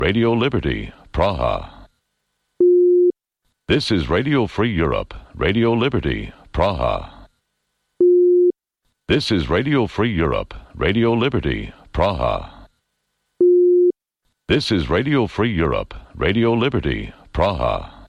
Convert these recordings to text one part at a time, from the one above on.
Radio Liberty, Praha. This is Radio Free Europe, Radio Liberty, Praha. This is Radio Free Europe, Radio Liberty, Praha. This is Radio Free Europe, Radio Liberty, Praha.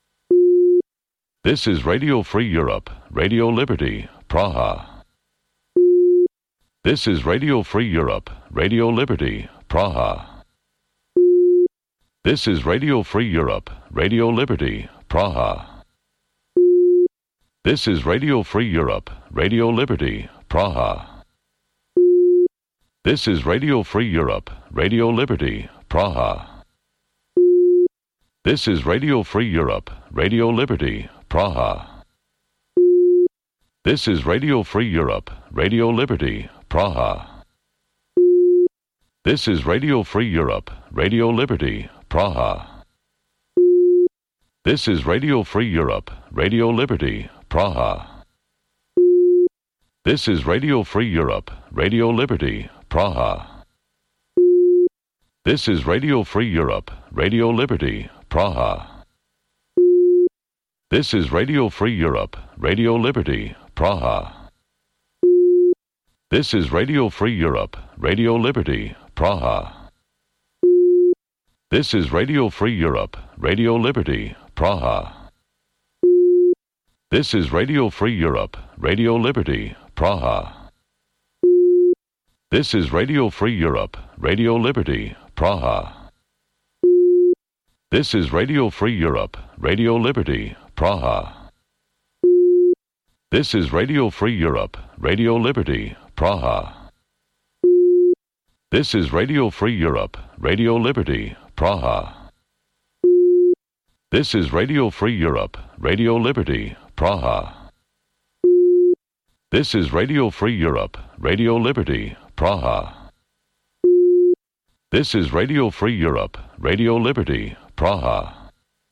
This is Radio Free Europe, Radio Liberty, Praha. This is Radio Free Europe, Radio Liberty, Praha. This is Radio Free Europe, Radio Liberty, Praha. This is Radio Free Europe, Radio Liberty, Praha. This is Radio Free Europe, Radio Liberty, Praha. This is Radio Free Europe, Radio Liberty, Praha. This is Radio Free Europe, Radio Liberty, Praha. This is Radio Free Europe, Radio Liberty, Praha. This is Radio Free Europe, Radio Liberty, Praha. This is Radio Free Europe, Radio Liberty, Praha. This is Radio Free Europe, Radio Liberty, Praha. This is Radio Free Europe, Radio Liberty, Praha. This is Radio Free Europe, Radio Liberty, Praha. This is Radio Free Europe, Radio Liberty, Praha. This is Radio Free Europe, Radio Liberty, Praha. This is Radio Free Europe, Radio Liberty, Praha. This is Radio Free Europe, Radio Liberty, Praha. This is Radio Free Europe, Radio Liberty, Praha. This is Radio Free Europe, Radio Liberty, Praha. This is Radio Free Europe, Radio Liberty, Praha. This is Radio Free Europe, Radio Liberty, Praha. This is Radio Free Europe, Radio Liberty, Praha.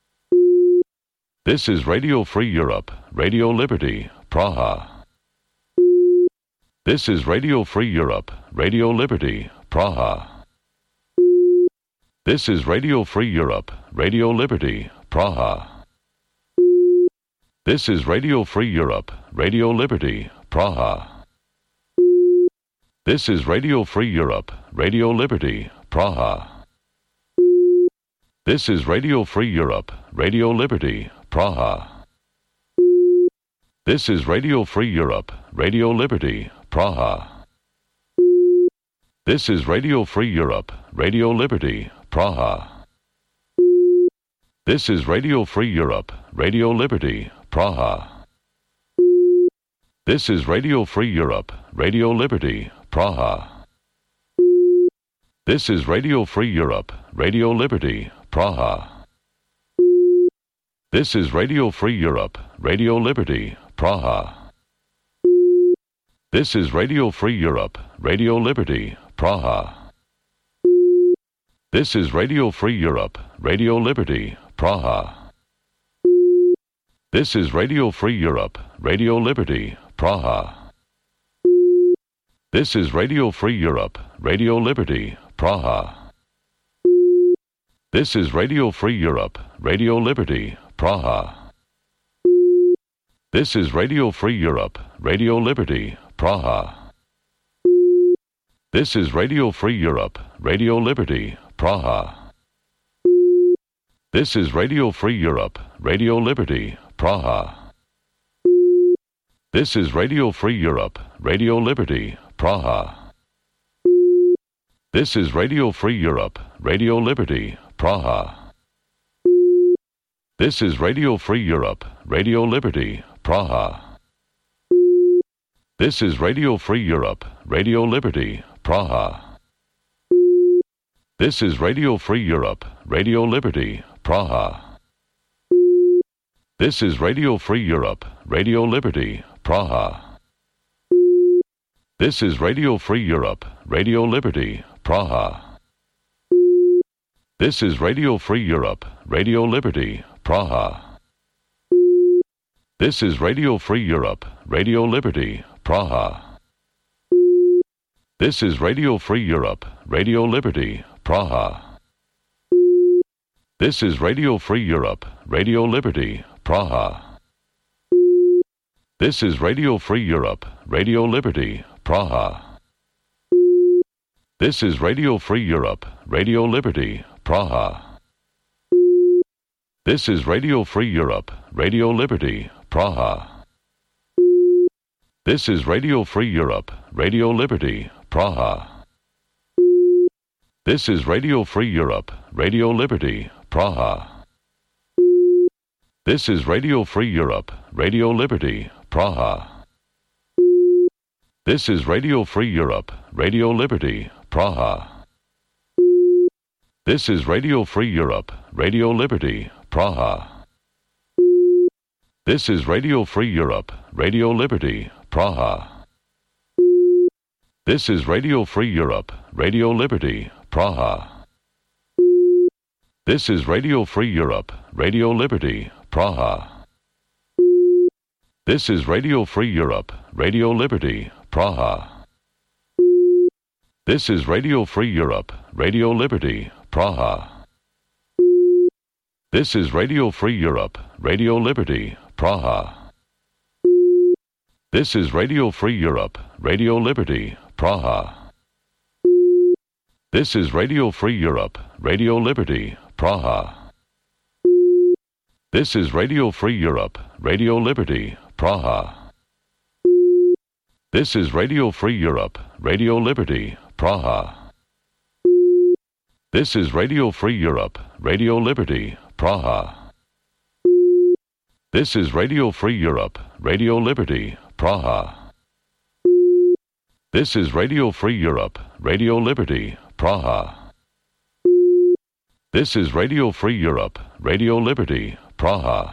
This is Radio Free Europe, Radio Liberty, Praha. This is Radio Free Europe, Radio Liberty, Praha. This is Radio Free Europe, Radio Liberty, Praha. This is Radio Free Europe, Radio Liberty, Praha. This is Radio Free Europe, Radio Liberty, Praha. This is Radio Free Europe, Radio Liberty, Praha. This is Radio Free Europe, Radio Liberty, Praha. This is Radio Free Europe, Radio Liberty, Praha. This is Radio Free Europe, Radio Liberty, Praha. This is Radio Free Europe, Radio Liberty, Praha. This is Radio Free Europe, Radio Liberty, Praha. This is Radio Free Europe, Radio Liberty, Praha. This is Radio Free Europe, Radio Liberty, Praha. This is Radio Free Europe, Radio Liberty, Praha. This is Radio Free Europe, Radio Liberty, Praha. This is Radio Free Europe, Radio Liberty, Praha. This is Radio Free Europe, Radio Liberty, Praha. This is Radio Free Europe, Radio Liberty, Praha. This is Radio Free Europe, Radio Liberty, Praha. This is Radio Free Europe, Radio Liberty, Praha. This is Radio Free Europe, Radio Liberty, Praha. This is Radio Free Europe, Radio Liberty, Praha. This is Radio Free Europe, Radio Liberty, Praha. This is Radio Free Europe, Radio Liberty, Praha. This is Radio Free Europe, Radio Liberty, Praha. This is Radio Free Europe, Radio Liberty, Praha. This is Radio Free Europe, Radio Liberty, Praha. This is Radio Free Europe, Radio Liberty, Praha. This is Radio Free Europe, Radio Liberty, Praha. This is Radio Free Europe, Radio Liberty, Praha. This is Radio Free Europe, Radio Liberty, Praha. This is Radio Free Europe, Radio Liberty, Praha. This is Radio Free Europe, Radio Liberty, Praha. This is Radio Free Europe, Radio Liberty, Praha. This is Radio Free Europe, Radio Liberty, Praha. This is Radio Free Europe, Radio Liberty, Praha. This is Radio Free Europe, Radio Liberty, Praha. This is Radio Free Europe, Radio Liberty, Praha. This is Radio Free Europe, Radio Liberty, Praha. This is Radio Free Europe, Radio Liberty, Praha. This is Radio Free Europe, Radio Liberty, Praha. This is Radio Free Europe, Radio Liberty, Praha. This is Radio Free Europe, Radio Liberty, Praha. This is Radio Free Europe, Radio Liberty, Praha. This is Radio Free Europe, Radio Liberty, Praha. This is Radio Free Europe, Radio Liberty, Praha. This is Radio Free Europe, Radio Liberty, Praha. This is Radio Free Europe, Radio Liberty, Praha. This is Radio Free Europe, Radio Liberty, Praha. This is Radio Free Europe, Radio Liberty, Praha. This is Radio Free Europe, Radio Liberty, Praha. This is Radio Free Europe, Radio Liberty, Praha. This is Radio Free Europe, Radio Liberty, Praha.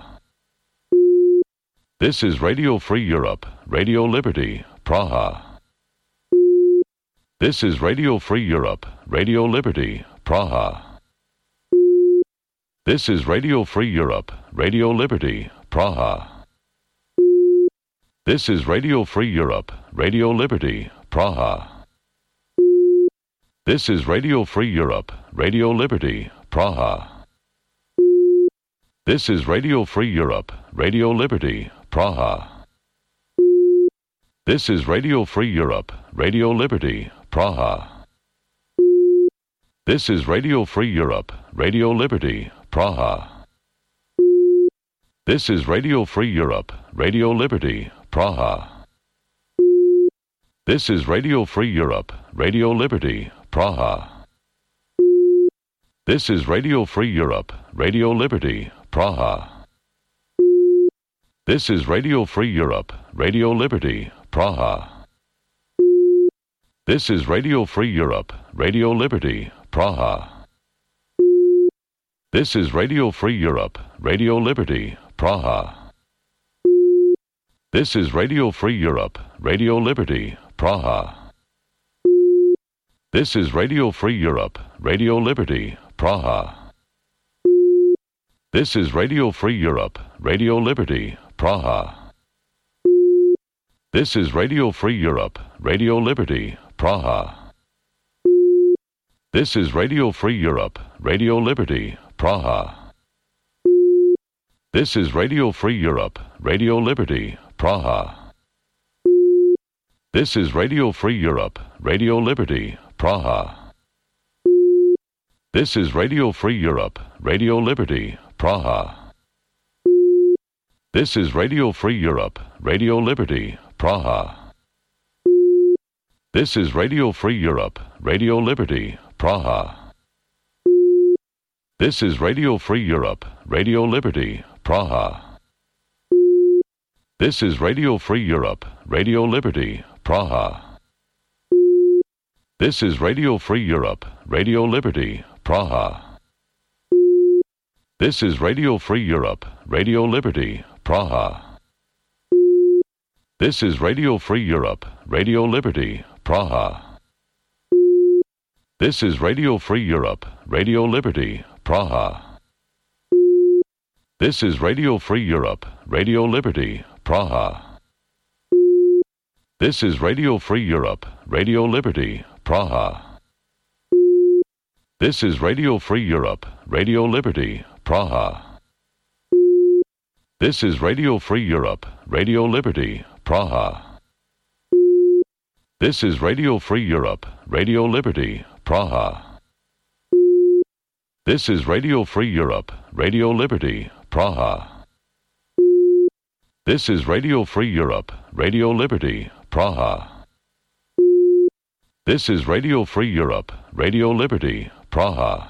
This is Radio Free Europe, Radio Liberty, Praha. This is Radio Free Europe, Radio Liberty, Praha. This is Radio Free Europe, Radio Liberty, Praha. This is Radio Free Europe, Radio Liberty, Praha. This is Radio Free Europe, Radio Liberty, Praha. This is Radio Free Europe, Radio Liberty, Praha. This is Radio Free Europe, Radio Liberty, Praha. This is Radio Free Europe, Radio Liberty, Praha. This is Radio Free Europe, Radio Liberty, Praha. This is Radio Free Europe, Radio Liberty, Praha. This is Radio Free Europe, Radio Liberty, Praha. This is Radio Free Europe, Radio Liberty, Praha. This is Radio Free Europe, Radio Liberty, Praha. This is Radio Free Europe, Radio Liberty, Praha. This is Radio Free Europe, Radio Liberty, Praha. This is Radio Free Europe, Radio Liberty, Praha. This is Radio Free Europe, Radio Liberty, Praha. This is Radio Free Europe, Radio Liberty, Praha. This is Radio Free Europe, Radio Liberty, Praha. This is Radio Free Europe, Radio Liberty, Praha. This is Radio Free Europe, Radio Liberty, Praha. This is Radio Free Europe, Radio Liberty, Praha. This is Radio Free Europe, Radio Liberty, Praha. This is Radio Free Europe, Radio Liberty, Praha. This is Radio Free Europe, Radio Liberty, Praha. This is Radio Free Europe, Radio Liberty, Praha. This is Radio Free Europe, Radio Liberty, Praha. This is Radio Free Europe, Radio Liberty, Praha. This is Radio Free Europe, Radio Liberty, Praha. This is Radio Free Europe, Radio Liberty, Praha. This is Radio Free Europe, Radio Liberty, Praha. This is Radio Free Europe, Radio Liberty, Praha. This is Radio Free Europe, Radio Liberty, Praha. This is Radio Free Europe, Radio Liberty, Praha. This is Radio Free Europe, Radio Liberty, Praha. This is Radio Free Europe, Radio Liberty, Praha. This is Radio Free Europe, Radio Liberty, Praha. This is Radio Free Europe, Radio Liberty, Praha.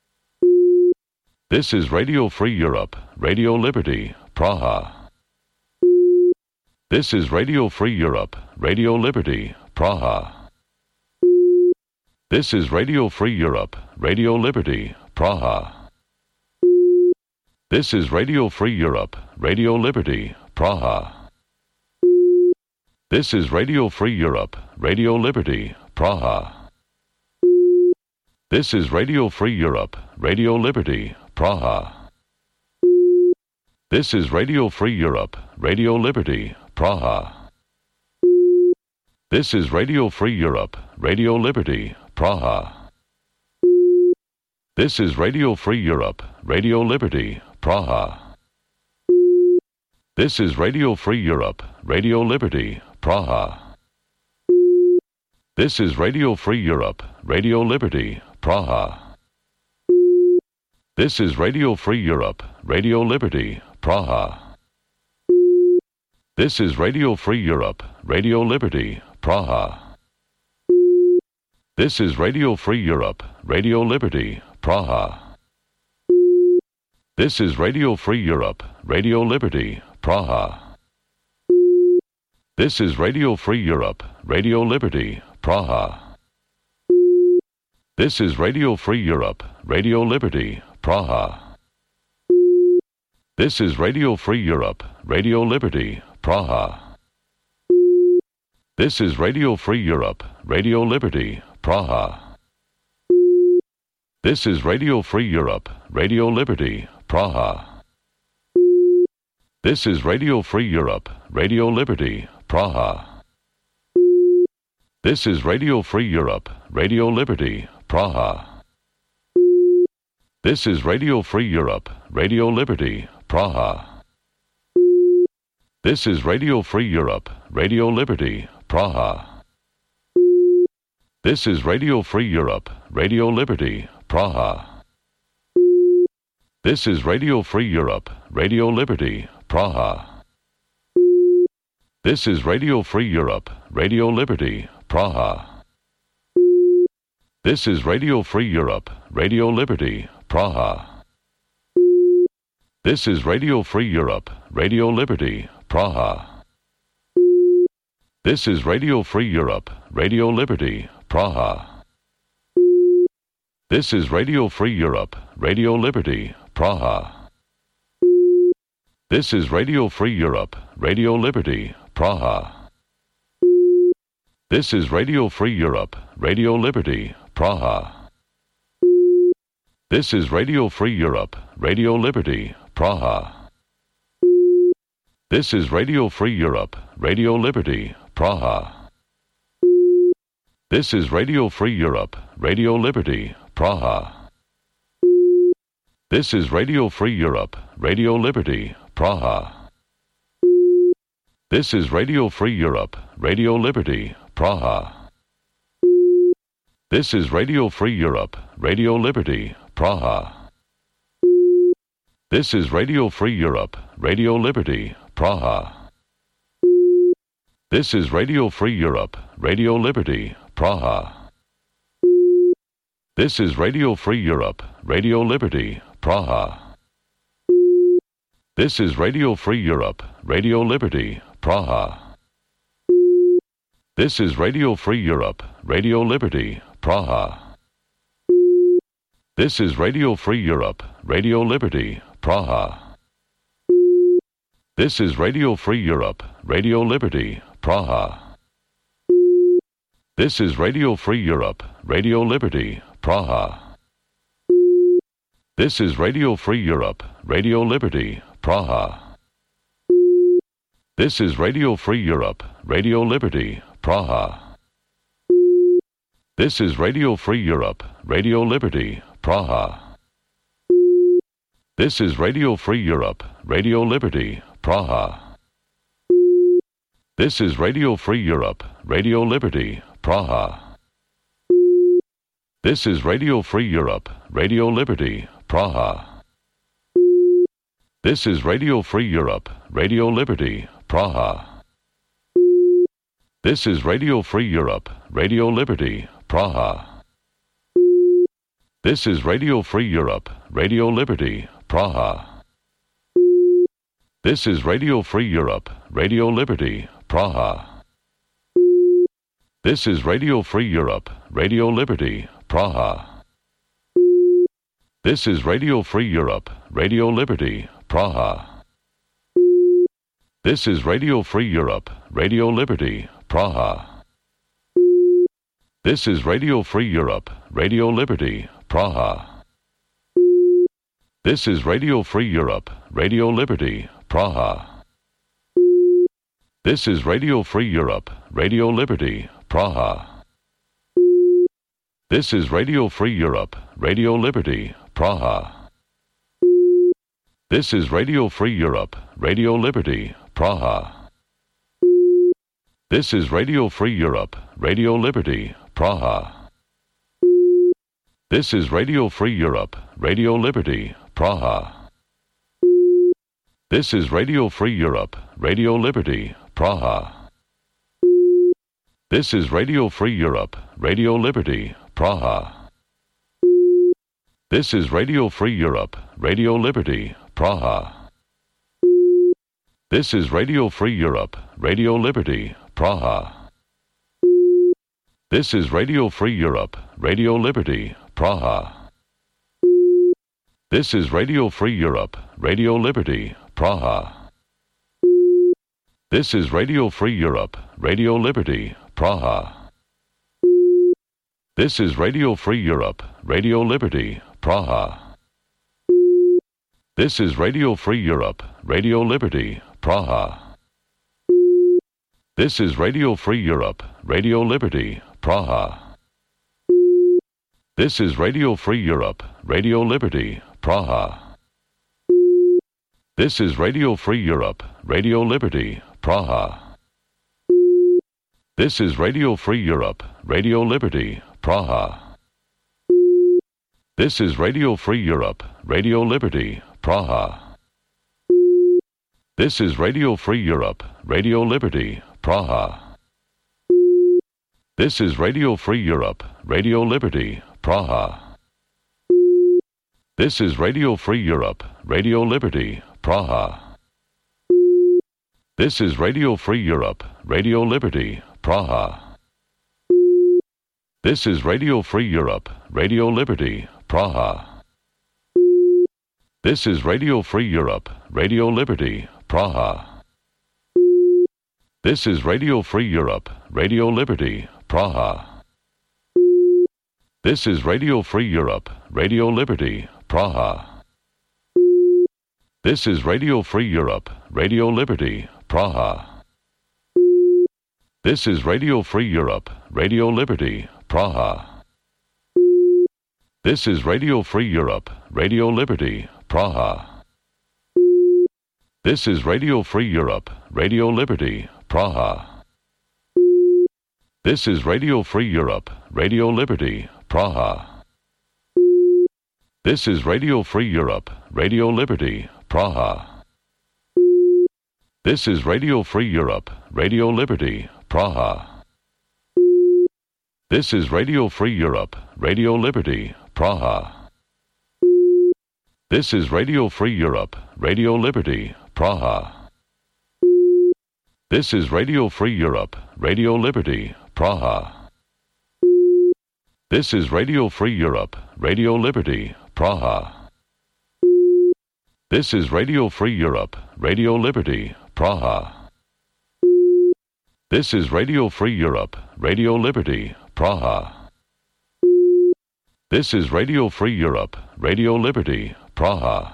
This is Radio Free Europe, Radio Liberty, Praha. This is Radio Free Europe, Radio Liberty, Praha. This is Radio Free Europe, Radio Liberty, Praha. This is Radio Free Europe, Radio Liberty, Praha. This is Radio Free Europe, Radio Liberty, Praha. This is Radio Free Europe, Radio Liberty, Praha. This is Radio Free Europe, Radio Liberty, Praha. This is Radio Free Europe, Radio Liberty, Praha. This is Radio Free Europe, Radio Liberty, Praha. This is Radio Free Europe, Radio Liberty, Praha. This is Radio Free Europe, Radio Liberty, Praha. This is Radio Free Europe, Radio Liberty, Praha. This is Radio Free Europe, Radio Liberty, Praha. This is Radio Free Europe, Radio Liberty, Praha. This is Radio Free Europe, Radio Liberty, Praha. This is Radio Free Europe, Radio Liberty, Praha. This is Radio Free Europe, Radio Liberty, Praha. This is Radio Free Europe, Radio Liberty, Praha. This is Radio Free Europe, Radio Liberty, Praha. This is Radio Free Europe, Radio Liberty, Praha. This is Radio Free Europe, Radio Liberty, Praha. This is Radio Free Europe, Radio Liberty, Praha. This is Radio Free Europe, Radio Liberty, Praha. This is Radio Free Europe, Radio Liberty, Praha. This is Radio Free Europe, Radio Liberty, Praha. This is Radio Free Europe, Radio Liberty, Praha. This is Radio Free Europe, Radio Liberty, Praha. This is Radio Free Europe, Radio Liberty, Praha. This is Radio Free Europe, Radio Liberty, Praha. This is Radio Free Europe, Radio Liberty, Praha. This is Radio Free Europe, Radio Liberty, Praha. This is Radio Free Europe, Radio Liberty, Praha. This is Radio Free Europe, Radio Liberty, Praha. This is Radio Free Europe, Radio Liberty, Praha. This is Radio Free Europe, Radio Liberty, Praha. This is Radio Free Europe, Radio Liberty, Praha. This is Radio Free Europe, Radio Liberty, Praha. This is Radio Free Europe, Radio Liberty, Praha. This is Radio Free Europe, Radio Liberty, Praha. This is Radio Free Europe, Radio Liberty, Praha. This is Radio Free Europe, Radio Liberty, Praha. This is Radio Free Europe, Radio Liberty, Praha. This is Radio Free Europe, Radio Liberty, Praha. This is Radio Free Europe, Radio Liberty, Praha. This is Radio Free Europe, Radio Liberty, Praha. This is Radio Free Europe, Radio Liberty, Praha. This is Radio Free Europe, Radio Liberty, Praha. This is Radio Free Europe, Radio Liberty, Praha. This is Radio Free Europe, Radio Liberty, Praha. This is Radio Free Europe, Radio Liberty, Praha. This is Radio Free Europe, Radio Liberty, Praha. This is Radio Free Europe, Radio Liberty, Praha. This is Radio Free Europe, Radio Liberty, Praha. This is Radio Free Europe, Radio Liberty, Praha. This is Radio Free Europe, Radio Liberty, Praha. This is Radio Free Europe, Radio Liberty, Praha. This is Radio Free Europe, Radio Liberty, Praha. This is Radio Free Europe, Radio Liberty, Praha. This is Radio Free Europe, Radio Liberty, Praha. This is Radio Free Europe, Radio Liberty, Praha. This is Radio Free Europe, Radio Liberty, Praha. This is Radio Free Europe, Radio Liberty, Praha. This is Radio Free Europe, Radio Liberty, Praha. This is Radio Free Europe, Radio Liberty, Praha. This is Radio Free Europe, Radio Liberty, Praha. This is Radio Free Europe, Radio Liberty, Praha. This is Radio Free Europe, Radio Liberty, Praha. This is Radio Free Europe, Radio Liberty, Praha. This is Radio Free Europe, Radio Liberty, Praha. This is Radio Free Europe, Radio Liberty, Praha. This is Radio Free Europe, Radio Liberty, Praha. This is Radio Free Europe, Radio Liberty, Praha. This is Radio Free Europe, Radio Liberty, Praha. This is Radio Free Europe, Radio Liberty, Praha. This is Radio Free Europe, Radio Liberty, Praha. This is Radio Free Europe, Radio Liberty, Praha. This is Radio Free Europe, Radio Liberty, Praha. This is Radio Free Europe, Radio Liberty, Praha. This is Radio Free Europe, Radio Liberty, Praha. This is Radio Free Europe, Radio Liberty, Praha. This is Radio Free Europe, Radio Liberty, Praha. This is Radio Free Europe, Radio Liberty, Praha. This is Radio Free Europe, Radio Liberty, Praha. This is Radio Free Europe, Radio Liberty, Praha. This is Radio Free Europe, Radio Liberty, Praha. This is Radio Free Europe, Radio Liberty, Praha. This is Radio Free Europe, Radio Liberty, Praha. This is Radio Free Europe, Radio Liberty, Praha. This is Radio Free Europe, Radio Liberty, Praha. This is Radio Free Europe, Radio Liberty, Praha. This is Radio Free Europe, Radio Liberty, Praha. This is Radio Free Europe, Radio Liberty, Praha. This is Radio Free Europe, Radio Liberty, Praha. This is Radio Free Europe, Radio Liberty, Praha. This is Radio Free Europe, Radio Liberty, Praha. This is Radio Free Europe, Radio Liberty, Praha. This is Radio Free Europe, Radio Liberty, Praha. This is Radio Free Europe, Radio Liberty, Praha. This is Radio Free Europe, Radio Liberty, Praha. This is Radio Free Europe, Radio Liberty, Praha. This is Radio Free Europe, Radio Liberty, Praha. This is Radio Free Europe, Radio Liberty, Praha. This is Radio Free Europe, Radio Liberty, Praha.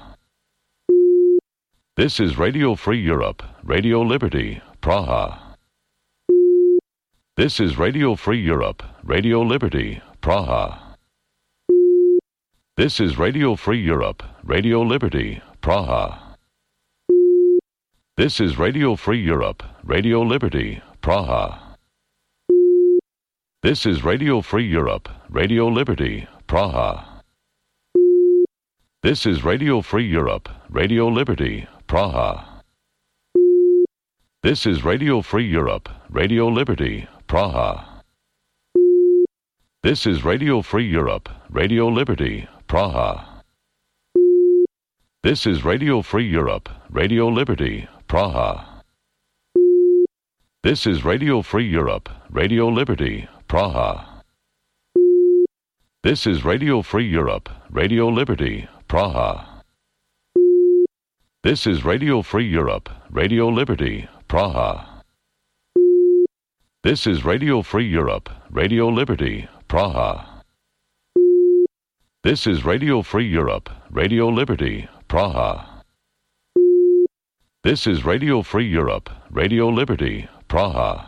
This is Radio Free Europe, Radio Liberty, Praha. This is Radio Free Europe, Radio Liberty, Praha. This is Radio Free Europe, Radio Liberty, Praha. This is Radio Free Europe, Radio Liberty, Praha. This is Radio Free Europe, Radio Liberty, Praha. This is Radio Free Europe, Radio Liberty, Praha. This is Radio Free Europe, Radio Liberty, Praha. This is Radio Free Europe, Radio Liberty, Praha. This is Radio Free Europe, Radio Liberty, Praha. This is Radio Free Europe, Radio Liberty, Praha. This is Radio Free Europe, Radio Liberty, Praha. This is Radio Free Europe, Radio Liberty, Praha. This is Radio Free Europe, Radio Liberty, Praha. This is Radio Free Europe, Radio Liberty, Praha. This is Radio Free Europe, Radio Liberty, Praha.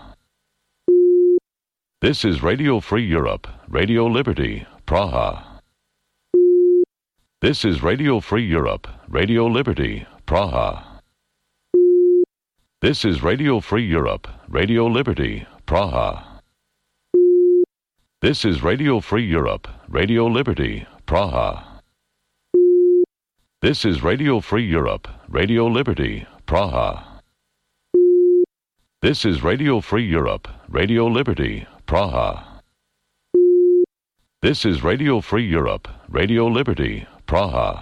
This is Radio Free Europe, Radio Liberty, Praha. This is Radio Free Europe, Radio Liberty, Praha. This is Radio Free Europe, Radio Liberty, Praha. This is Radio Free Europe, Radio Liberty, Praha. This is Radio Free Europe, Radio Liberty, Praha. This is Radio Free Europe, Radio Liberty, Praha. This is Radio Free Europe, Radio Liberty, Praha.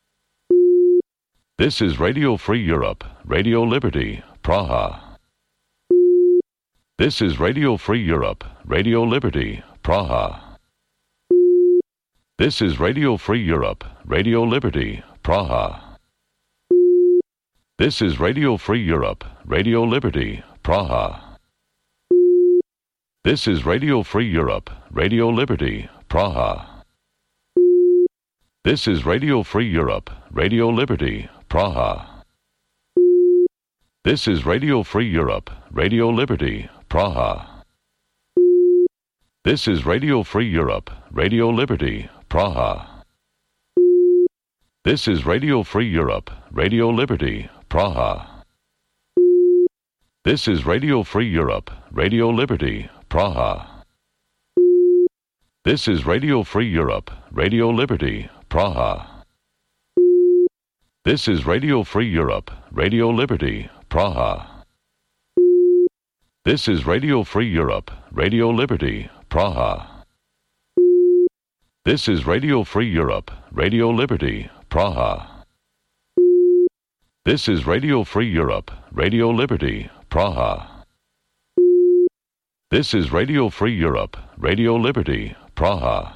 This is Radio Free Europe, Radio Liberty, Praha. This is Radio Free Europe, Radio Liberty, Praha. This is Radio Free Europe, Radio Liberty, Praha. This is Radio Free Europe, Radio Liberty, Praha. This is Radio Free Europe, Radio Liberty, Praha. This is Radio Free Europe, Radio Liberty, Praha. This is Radio Free Europe, Radio Liberty, Praha. This is Radio Free Europe, Radio Liberty, Praha. This is Radio Free Europe, Radio Liberty, Praha. This is Radio Free Europe, Radio Liberty, Praha. This is Radio Free Europe, Radio Liberty, Praha. This is Radio Free Europe, Radio Liberty, Praha. This is Radio Free Europe, Radio Liberty, Praha. This is Radio Free Europe, Radio Liberty, Praha. This is Radio Free Europe, Radio Liberty, Praha. This is Radio Free Europe, Radio Liberty, Praha.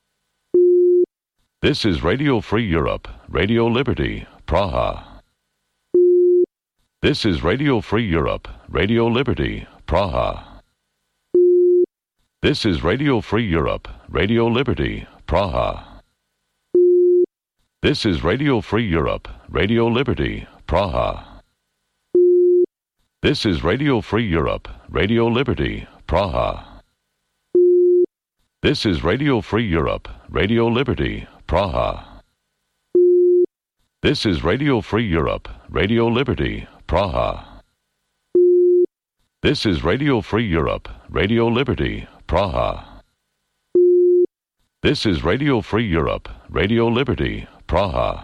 This is Radio Free Europe, Radio Liberty, Praha. This is Radio Free Europe, Radio Liberty, Praha. This is Radio Free Europe, Radio Liberty, Praha. This is Radio Free Europe, Radio Liberty, Praha. This is Radio Free Europe, Radio Liberty, Praha. This is Radio Free Europe, Radio Liberty, Praha. This is Radio Free Europe, Radio Liberty, Praha. This is Radio Free Europe, Radio Liberty, Praha. This is Radio Free Europe, Radio Liberty, Praha.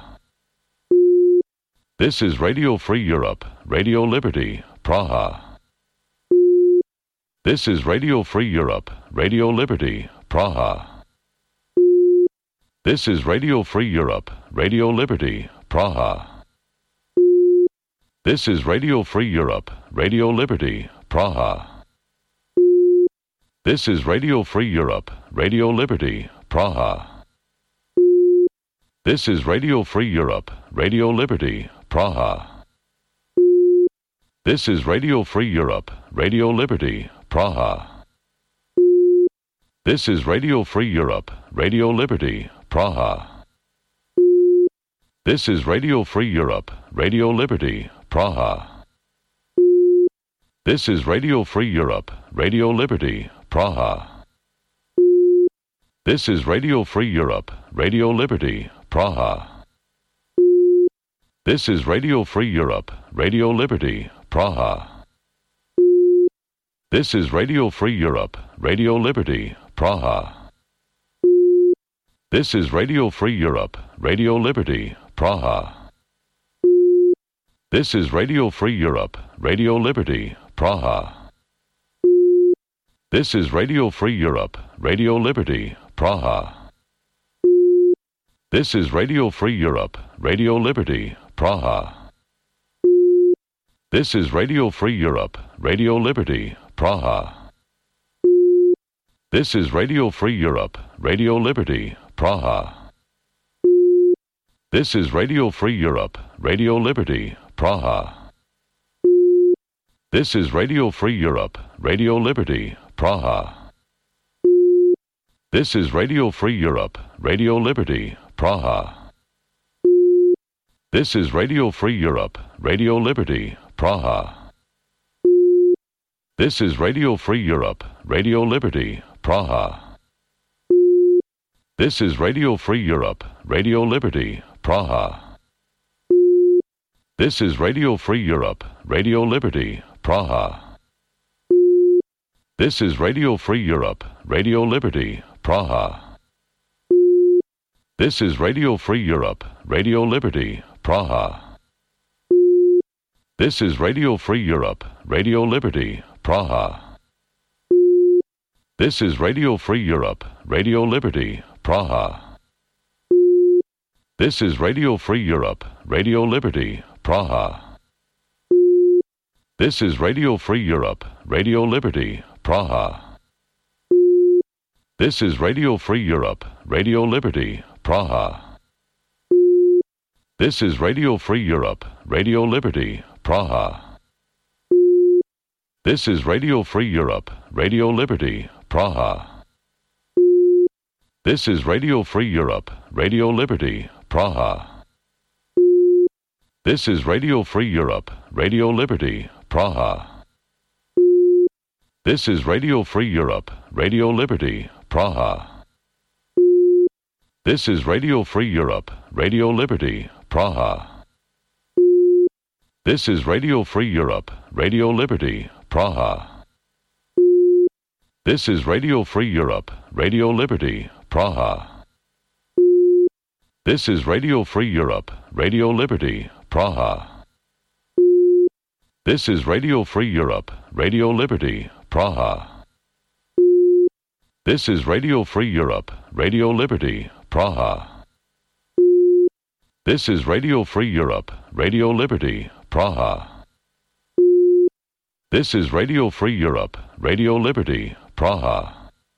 This is Radio Free Europe, Radio Liberty, Praha. This is Radio Free Europe, Radio Liberty, Praha. This is Radio Free Europe, Radio Liberty, Praha. This is Radio Free Europe, Radio Liberty, Praha. This is Radio Free Europe, Radio Liberty, Praha. This is Radio Free Europe, Radio Liberty, Praha. This is Radio Free Europe, Radio Liberty, Praha. This is Radio Free Europe, Radio Liberty, Praha. This is Radio Free Europe, Radio Liberty, Praha. This is Radio Free Europe, Radio Liberty, Praha. This is Radio Free Europe, Radio Liberty, Praha. This is Radio Free Europe, Radio Liberty, Praha. This is Radio Free Europe, Radio Liberty, Praha. This is Radio Free Europe, Radio Liberty, Praha. This is Radio Free Europe, Radio Liberty, Praha. This is Radio Free Europe, Radio Liberty, Praha. This is Radio Free Europe, Radio Liberty, Praha. This is Radio Free Europe, Radio Liberty, Praha. This is Radio Free Europe, Radio Liberty, Praha. This is Radio Free Europe, Radio Liberty, Praha. This is Radio Free Europe, Radio Liberty, Praha. This is Radio Free Europe, Radio Liberty, Praha. This is Radio Free Europe, Radio Liberty, Praha. This is Radio Free Europe, Radio Liberty, Praha. This is Radio Free Europe, Radio Liberty, Praha. This is Radio Free Europe, Radio Liberty, Praha. This is Radio Free Europe, Radio Liberty, Praha. This is Radio Free Europe, Radio Liberty, Praha. This is Radio Free Europe, Radio Liberty, Praha. This is Radio Free Europe, Radio Liberty, Praha. This is Radio Free Europe, Radio Liberty, Praha. This is Radio Free Europe, Radio Liberty, Praha. This is Radio Free Europe, Radio Liberty, Praha. This is Radio Free Europe, Radio Liberty, Praha. This is Radio Free Europe, Radio Liberty, Praha. This is Radio Free Europe, Radio Liberty, Praha. This is Radio Free Europe, Radio Liberty, Praha. This is Radio Free Europe, Radio Liberty, Praha. This is Radio Free Europe, Radio Liberty, Praha. This is Radio Free Europe, Radio Liberty, Praha. This is Radio Free Europe, Radio Liberty, Praha. This is Radio Free Europe, Radio Liberty, Praha. This is Radio Free Europe, Radio Liberty, Praha. This is Radio Free Europe, Radio Liberty, Praha. This is Radio Free Europe, Radio Liberty, Praha. This is Radio Free Europe, Radio Liberty, Praha.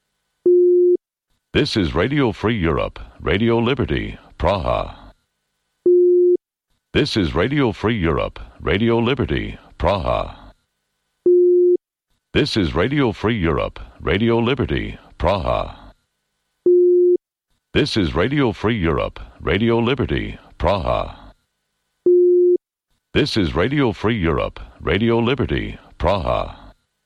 This is Radio Free Europe, Radio Liberty, Praha. This is Radio Free Europe, Radio Liberty, Praha. This is Radio Free Europe, Radio Liberty, Praha. This is Radio Free Europe, Radio Liberty, Praha. This is Radio Free Europe, Radio Liberty, Praha.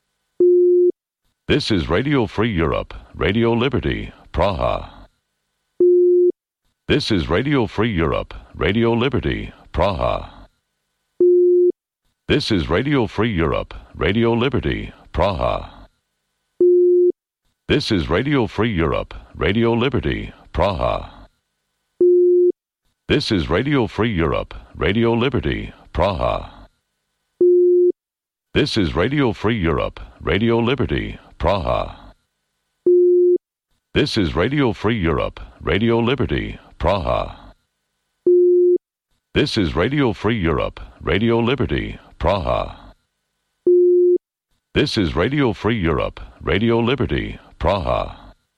This is Radio Free Europe, Radio Liberty, Praha. This is Radio Free Europe, Radio Liberty, Praha. This is Radio Free Europe, Radio Liberty, Praha. This is Radio Free Europe, Radio Liberty, Praha. This is Radio Free Europe, Radio Liberty, Praha. This is Radio Free Europe, Radio Liberty, Praha. This is Radio Free Europe, Radio Liberty, Praha. This is Radio Free Europe, Radio Liberty, Praha. This is Radio Free Europe, Radio Liberty, Praha.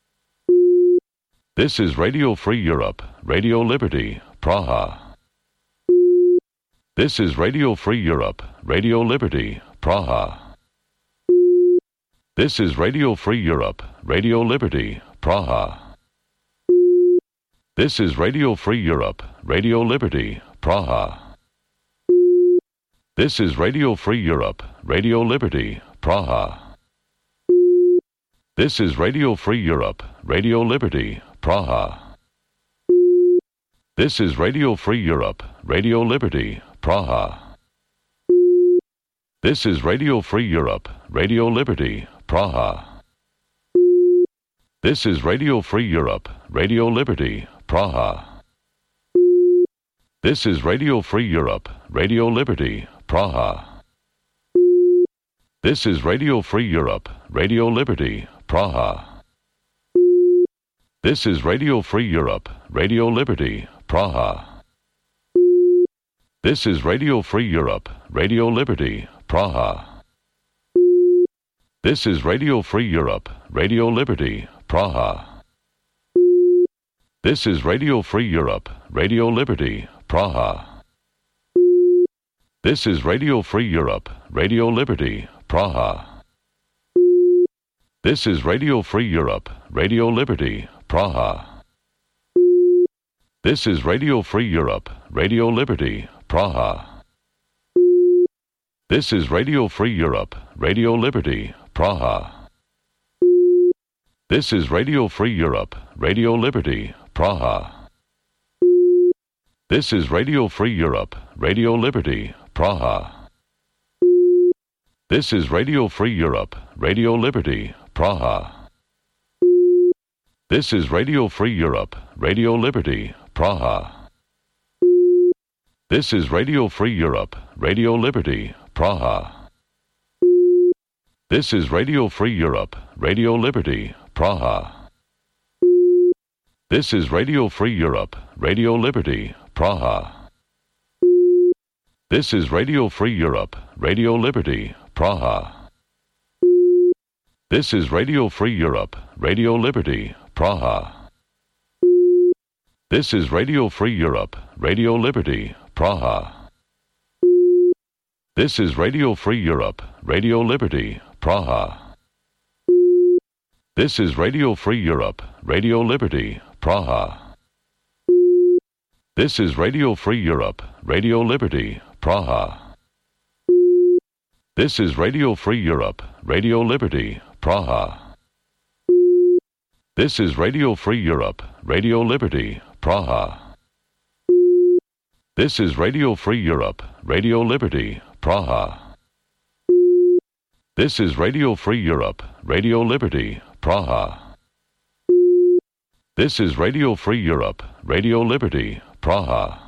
This is Radio Free Europe, Radio Liberty, Praha. This is Radio Free Europe, Radio Liberty, Praha. This is Radio Free Europe, Radio Liberty, Praha. This is Radio Free Europe, Radio Liberty, Praha. This is Radio Free Europe, Radio Liberty, Praha. This is Radio Free Europe, Radio Liberty, Praha. This is Radio Free Europe, Radio Liberty, Praha. This is Radio Free Europe, Radio Liberty, Praha. This is Radio Free Europe, Radio Liberty, Praha. This is Radio Free Europe, Radio Liberty, Praha. This is Radio Free Europe, Radio Liberty, Praha. This is Radio Free Europe, Radio Liberty, Praha. This is Radio Free Europe, Radio Liberty, Praha. This is Radio Free Europe, Radio Liberty, Praha. This is Radio Free Europe, Radio Liberty, Praha. This is Radio Free Europe, Radio Liberty, Praha. This is Radio Free Europe, Radio Liberty, Praha. This is Radio Free Europe, Radio Liberty, Praha. This is Radio Free Europe, Radio Liberty, Praha. This is Radio Free Europe, Radio Liberty, Praha. This is Radio Free Europe, Radio Liberty, Praha. This is Radio Free Europe, Radio Liberty, Praha. This is Radio Free Europe, Radio Liberty, Praha. This is Radio Free Europe, Radio Liberty, Praha. This is Radio Free Europe, Radio Liberty, Praha. This is Radio Free Europe, Radio Liberty, Praha. This is Radio Free Europe, Radio Liberty, Praha. This is Radio Free Europe, Radio Liberty, Praha. This is Radio Free Europe, Radio Liberty, Praha. This is Radio Free Europe, Radio Liberty, Praha. This is Radio Free Europe, Radio Liberty, Praha. This is Radio Free Europe, Radio Liberty, Praha. This is Radio Free Europe, Radio Liberty, Praha. This is Radio Free Europe, Radio Liberty, Praha. This is Radio Free Europe, Radio Liberty, Praha. This is Radio Free Europe, Radio Liberty, Praha. This is Radio Free Europe, Radio Liberty, Praha.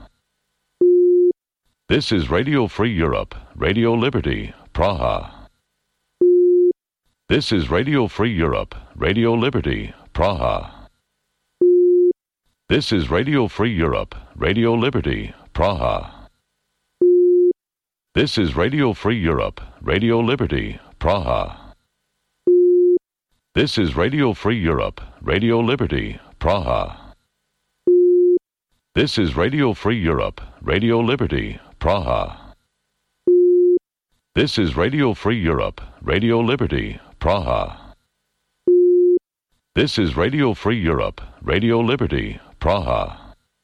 This is Radio Free Europe, Radio Liberty, Praha. This is Radio Free Europe, Radio Liberty, Praha. This is Radio Free Europe, Radio Liberty, Praha. This is Radio Free Europe, Radio Liberty, Praha. This is Radio Free Europe, Radio Liberty, Praha. This is Radio Free Europe, Radio Liberty, Praha. This is Radio Free Europe, Radio Liberty, Praha. This is Radio Free Europe, Radio Liberty, Praha.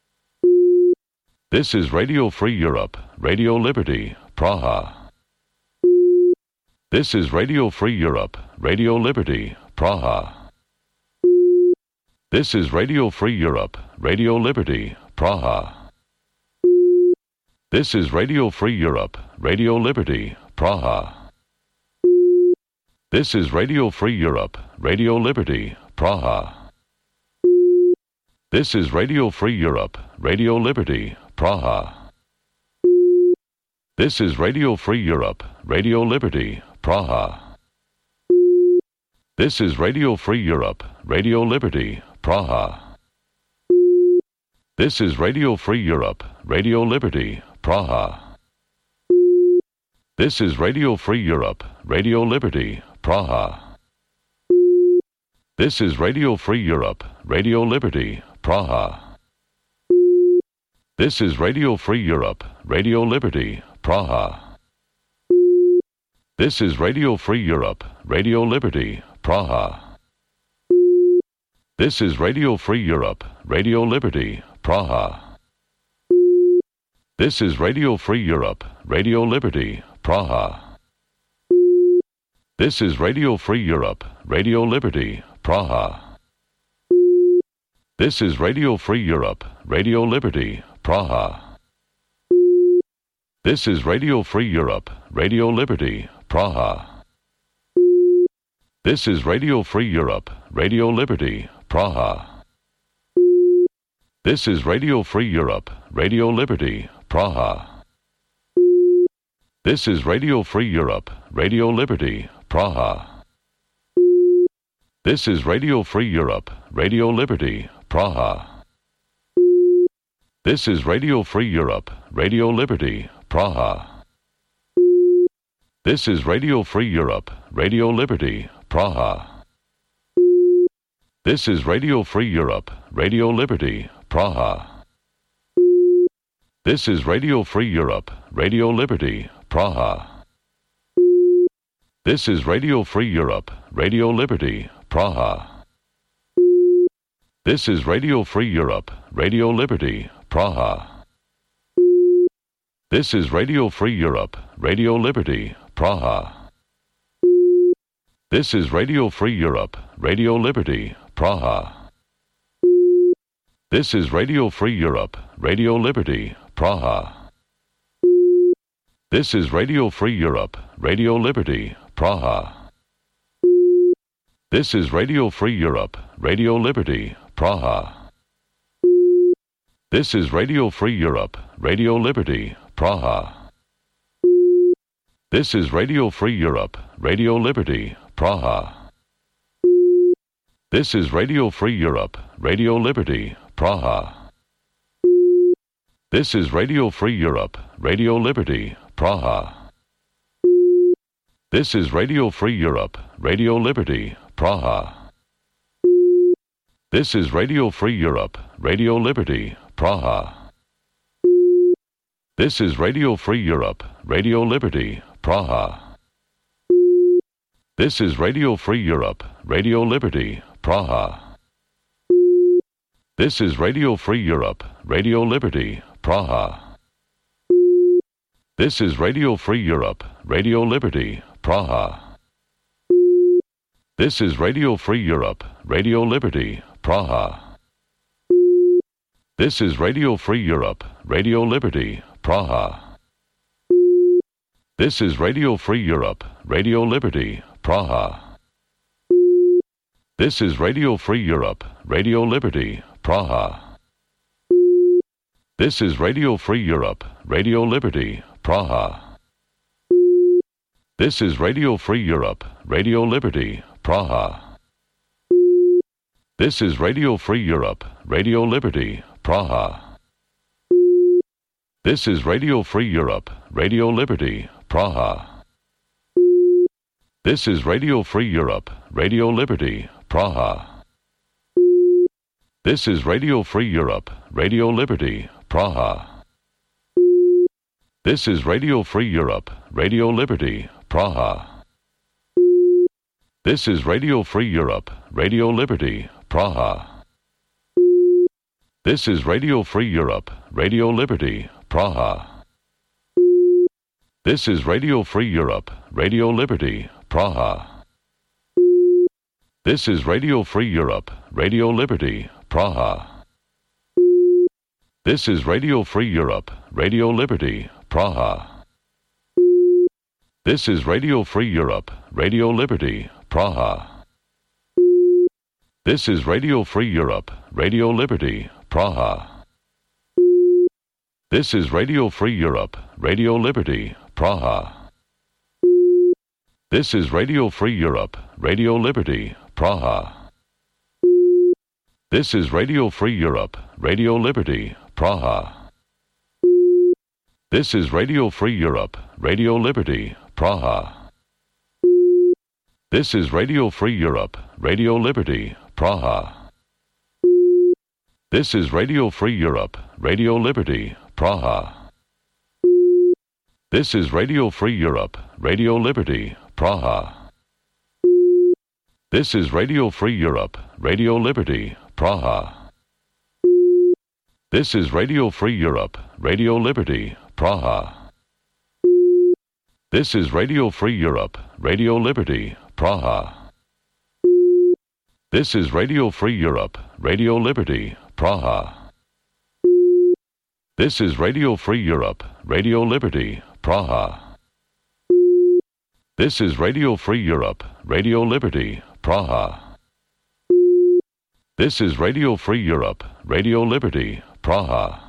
This is Radio Free Europe, Radio Liberty, Praha. This is Radio Free Europe, Radio Liberty, Praha. This is Radio Free Europe, Radio Liberty, Praha. This is Radio Free Europe, Radio Liberty, Praha. This is Radio Free Europe, Radio Liberty, Praha. This is Radio Free Europe, Radio Liberty, Praha. This is Radio Free Europe, Radio Liberty, Praha. This is Radio Free Europe, Radio Liberty, Praha. This is Radio Free Europe, Radio Liberty, Praha. This is Radio Free Europe, Radio Liberty, Praha. This is Radio Free Europe, Radio Liberty, Praha. This is Radio Free Europe, Radio Liberty, Praha. This is Radio Free Europe, Radio Liberty, Praha. This is Radio Free Europe, Radio Liberty, Praha. This is Radio Free Europe, Radio Liberty, Praha. This is Radio Free Europe, Radio Liberty, Praha. This is Radio Free Europe, Radio Liberty, Praha. This is Radio Free Europe, Radio Liberty, Praha. This is Radio Free Europe, Radio Liberty, Praha. This is Radio Free Europe, Radio Liberty, Praha. This is Radio Free Europe, Radio Liberty, Praha. This is Radio Free Europe, Radio Liberty, Praha. This is Radio Free Europe, Radio Liberty, Praha. This is Radio Free Europe, Radio Liberty, Praha. This is Radio Free Europe, Radio Liberty, Praha. This is Radio Free Europe, Radio Liberty, Praha. This is Radio Free Europe, Radio Liberty, Praha. This is Radio Free Europe, Radio Liberty, Praha. This is Radio Free Europe, Radio Liberty, Praha. This is Radio Free Europe, Radio Liberty, Praha. This is Radio Free Europe, Radio Liberty, Praha. This is Radio Free Europe, Radio Liberty, Praha. This is Radio Free Europe, Radio Liberty, Praha. This is Radio Free Europe, Radio Liberty, Praha. This is Radio Free Europe, Radio Liberty, Praha. This is Radio Free Europe, Radio Liberty, Praha. This is Radio Free Europe, Radio Liberty, Praha. This is Radio Free Europe, Radio Liberty, Praha. This is Radio Free Europe, Radio Liberty, Praha. This is Radio Free Europe, Radio Liberty, Praha. This is Radio Free Europe, Radio Liberty, Praha. This is Radio Free Europe, Radio Liberty, Praha. This is Radio Free Europe, Radio Liberty, Praha. This is Radio Free Europe, Radio Liberty, Praha. This is Radio Free Europe, Radio Liberty, Praha. This is Radio Free Europe, Radio Liberty, Praha. This is Radio Free Europe, Radio Liberty, Praha. This is Radio Free Europe, Radio Liberty, Praha. This is Radio Free Europe, Radio Liberty, Praha. This is Radio Free Europe, Radio Liberty, Praha. This is Radio Free Europe, Radio Liberty, Praha. This is Radio Free Europe, Radio Liberty, Praha. This is Radio Free Europe, Radio Liberty, Praha. This is Radio Free Europe, Radio Liberty, Praha. This is Radio Free Europe, Radio Liberty, Praha. This is Radio Free Europe, Radio Liberty, Praha. This is Radio Free Europe, Radio Liberty, Praha. This is Radio Free Europe, Radio Liberty, Praha. This is Radio Free Europe, Radio Liberty, Praha. This is Radio Free Europe, Radio Liberty, Praha. This is Radio Free Europe, Radio Liberty, Praha. This is Radio Free Europe, Radio Liberty, Praha. This is Radio Free Europe, Radio Liberty, Praha. This is Radio Free Europe, Radio Liberty, Praha. This is Radio Free Europe, Radio Liberty, Praha. This is Radio Free Europe, Radio Liberty, Praha. This is Radio Free Europe, Radio Liberty, Praha. This is Radio Free Europe, Radio Liberty, Praha. This is Radio Free Europe, Radio Liberty, Praha. This is Radio Free Europe, Radio Liberty, Praha. This is Radio Free Europe, Radio Liberty, Praha. This is Radio Free Europe, Radio Liberty, Praha. This is Radio Free Europe, Radio Liberty, Praha. This is Radio Free Europe, Radio Liberty, Praha. This is Radio Free Europe, Radio Liberty, Praha.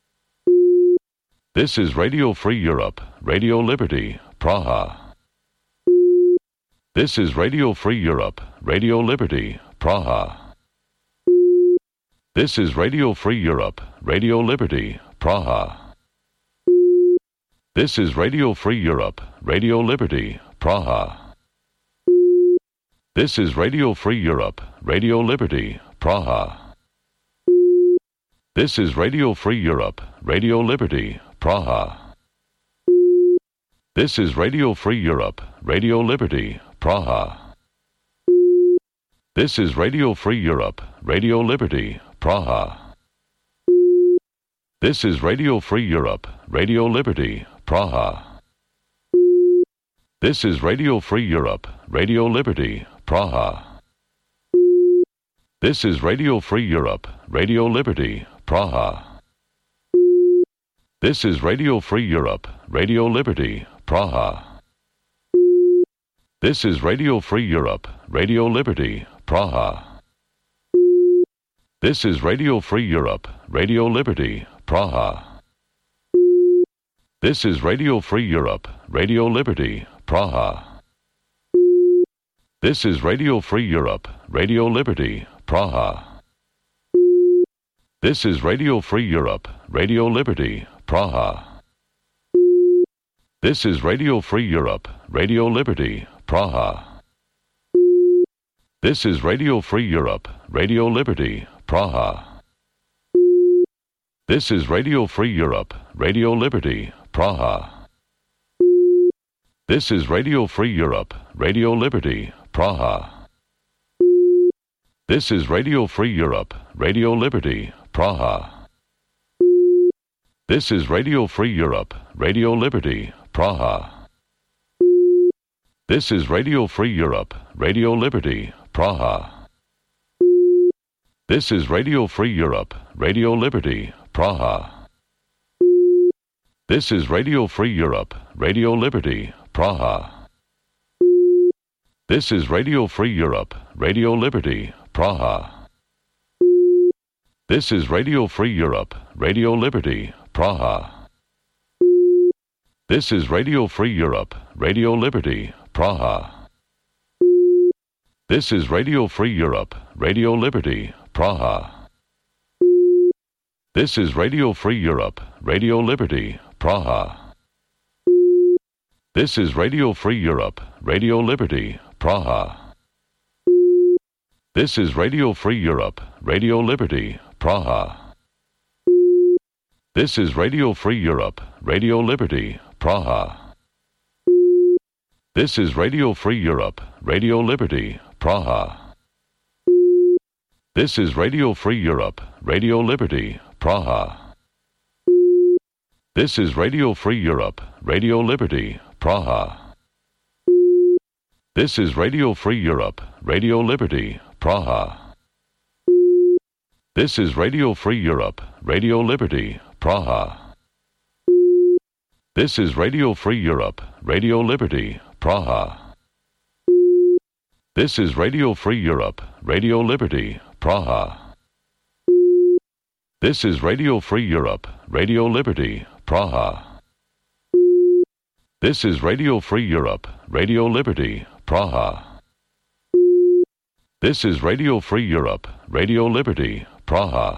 This is Radio Free Europe, Radio Liberty, Praha. This is Radio Free Europe, Radio Liberty, Praha. This is Radio Free Europe, Radio Liberty, Praha. This is Radio Free Europe, Radio Liberty, Praha. This is Radio Free Europe, Radio Liberty, Praha. This is Radio Free Europe, Radio Liberty, Praha. This is Radio Free Europe, Radio Liberty, Praha. This is Radio Free Europe, Radio Liberty, Praha. This is Radio Free Europe, Radio Liberty, Praha. This is Radio Free Europe, Radio Liberty, Praha. This is Radio Free Europe, Radio Liberty, Praha. This is Radio Free Europe, Radio Liberty, Praha. This is Radio Free Europe, Radio Liberty, Praha. This is Radio Free Europe, Radio Liberty, Praha. This is Radio Free Europe, Radio Liberty, Praha. This is Radio Free Europe, Radio Liberty, Praha. This is Radio Free Europe, Radio Liberty, Praha. This is Radio Free Europe, Radio Liberty, Praha. This is Radio Free Europe, Radio Liberty, Praha. This is Radio Free Europe, Radio Liberty, Praha. This is Radio Free Europe, Radio Liberty, Praha. This is Radio Free Europe, Radio Liberty, Praha. This is Radio Free Europe, Radio Liberty, Praha. This is Radio Free Europe, Radio Liberty, Praha. This is Radio Free Europe, Radio Liberty, Praha. This is Radio Free Europe, Radio Liberty, Praha. This is Radio Free Europe, Radio Liberty, Praha. This is Radio Free Europe, Radio Liberty, Praha. This is Radio Free Europe, Radio Liberty, Praha. This is Radio Free Europe, Radio Liberty, Praha. This is Radio Free Europe, Radio Liberty, Praha. This is Radio Free Europe, Radio Liberty, Praha. This is Radio Free Europe, Radio Liberty, Praha. This is Radio Free Europe, Radio Liberty, Praha. This is Radio Free Europe, Radio Liberty, Praha. This is Radio Free Europe, Radio Liberty, Praha. This is Radio Free Europe, Radio Liberty, Praha. This is Radio Free Europe, Radio Liberty, Praha. This is Radio Free Europe, Radio Liberty, Praha. This is Radio Free Europe, Radio Liberty, Praha. This is Radio Free Europe, Radio Liberty, Praha. This is Radio Free Europe, Radio Liberty, Praha. This is Radio Free Europe, Radio Liberty, Praha. This is Radio Free Europe, Radio Liberty, Praha.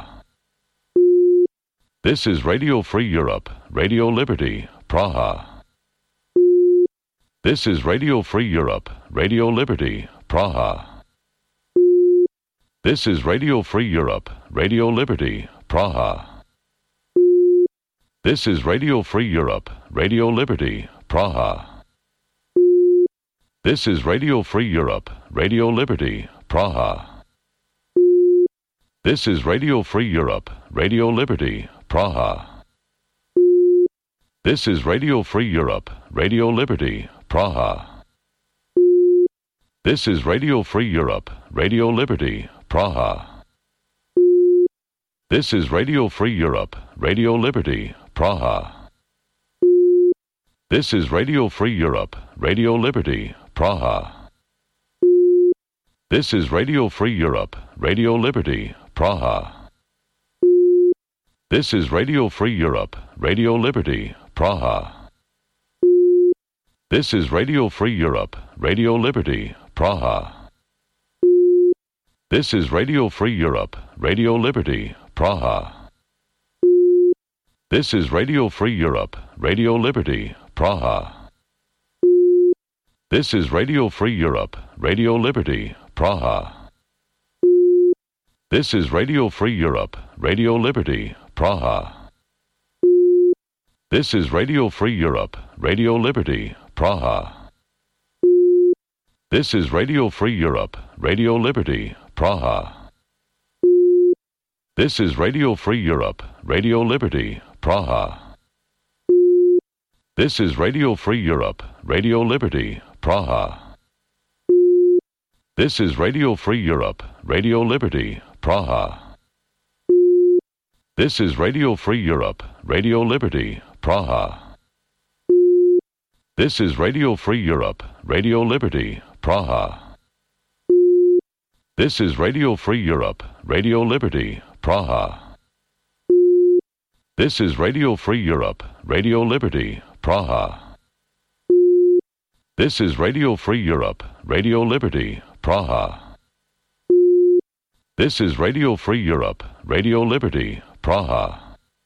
This is Radio Free Europe, Radio Liberty, Praha. This is Radio Free Europe, Radio Liberty, Praha. This is Radio Free Europe, Radio Liberty, Praha. This is Radio Free Europe, Radio Liberty, Praha. This is Radio Free Europe, Radio Liberty, Praha. This is Radio Free Europe, Radio Liberty, Praha. This is Radio Free Europe, Radio Liberty, Praha. This is Radio Free Europe, Radio Liberty, Praha. This is Radio Free Europe, Radio Liberty, Praha. This is Radio Free Europe, Radio Liberty, Praha. This is Radio Free Europe, Radio Liberty, Praha. This is Radio Free Europe, Radio Liberty, Praha. This is Radio Free Europe, Radio Liberty, Praha. This is Radio Free Europe, Radio Liberty, Praha. This is Radio Free Europe, Radio Liberty, Praha. This is Radio Free Europe, Radio Liberty, Praha. This is Radio Free Europe, Radio Liberty, Praha. This is Radio Free Europe, Radio Liberty, Praha. This is Radio Free Europe, Radio Liberty, Praha. This is Radio Free Europe, Radio Liberty, Praha. This is Radio Free Europe, Radio Liberty, Praha. This is Radio Free Europe, Radio Liberty, Praha. This is Radio Free Europe, Radio Liberty, Praha. This is Radio Free Europe, Radio Liberty, Praha. This is Radio Free Europe, Radio Liberty, Praha. This is Radio Free Europe, Radio Liberty, Praha. This is Radio Free Europe, Radio Liberty, Praha. This is Radio Free Europe, Radio Liberty, Praha.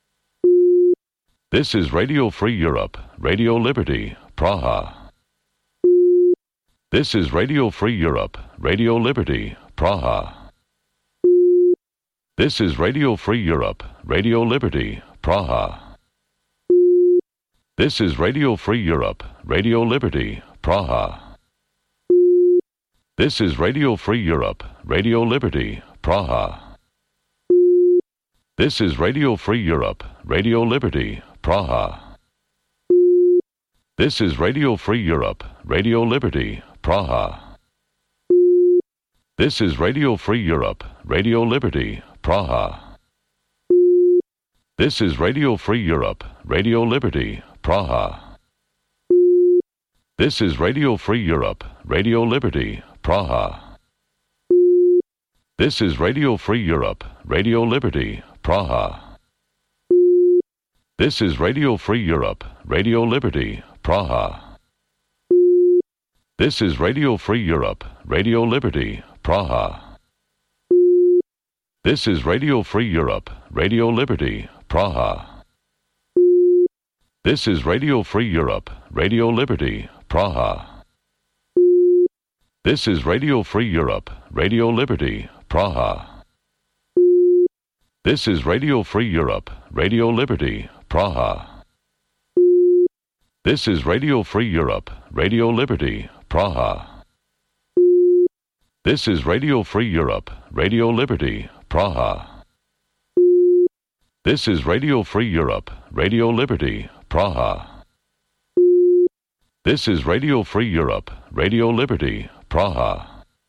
This is Radio Free Europe, Radio Liberty, Praha. This is Radio Free Europe, Radio Liberty, Praha. This is Radio Free Europe, Radio Liberty, Praha. This is Radio Free Europe, Radio Liberty, Praha. This is Radio Free Europe, Radio Liberty, Praha. This is Radio Free Europe, Radio Liberty, Praha. This is Radio Free Europe, Radio Liberty, Praha. This is Radio Free Europe, Radio Liberty, Praha. This is Radio Free Europe, Radio Liberty, Praha. This is Radio Free Europe, Radio Liberty, Praha. This is Radio Free Europe, Radio Liberty, Praha. This is Radio Free Europe, Radio Liberty, Praha. This is Radio Free Europe, Radio Liberty, Praha. This is Radio Free Europe, Radio Liberty, Praha. This is Radio Free Europe, Radio Liberty, Praha. This is Radio Free Europe, Radio Liberty, Praha. This is Radio Free Europe, Radio Liberty, Praha. This is Radio Free Europe, Radio Liberty, Praha. This is Radio Free Europe, Radio Liberty, Praha. This is Radio Free Europe, Radio Liberty, Praha. This is Radio Free Europe, Radio Liberty, Praha.